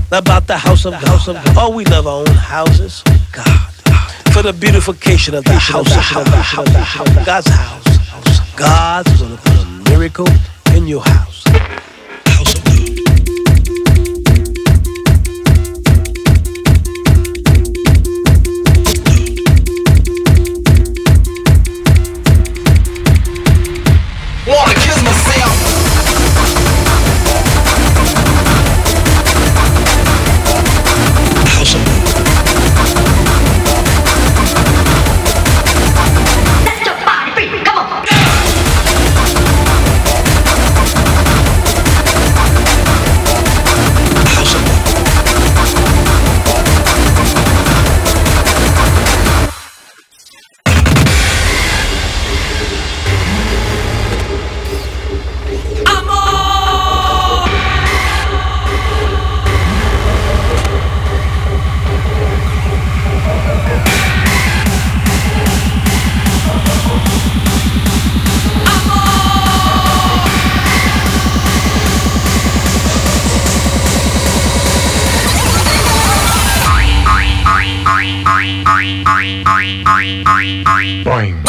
about the house of God. Oh, we love our own houses. God. For the beautification of the house of God. God's house. God's gonna put a miracle in your house. House of God. Wanna kiss myself. House of God. Set your body free, come on. House of God. Boing.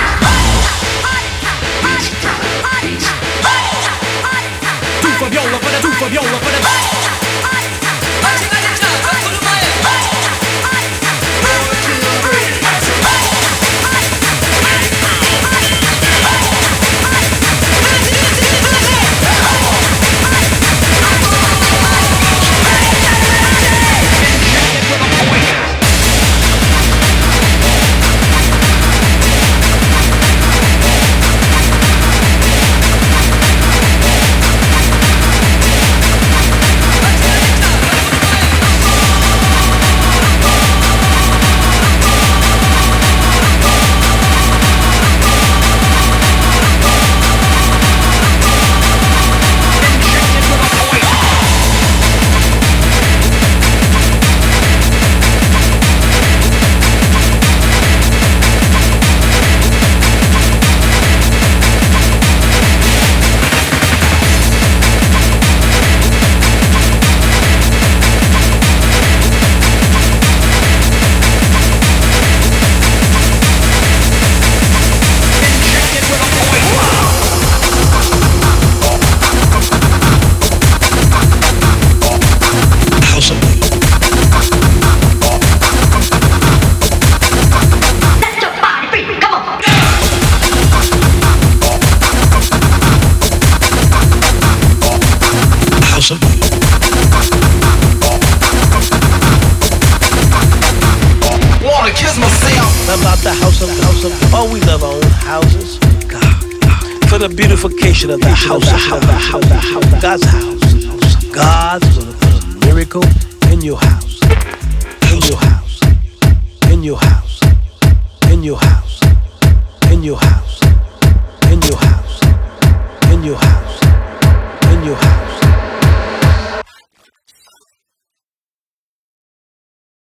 Fabiola. two for viola, for the Oh, we love our own houses. God. For the beautification of the house. God's house. God's gonna put a miracle in your house. In your house. In your house. In your house. In your house. In your house. In your house. In your house.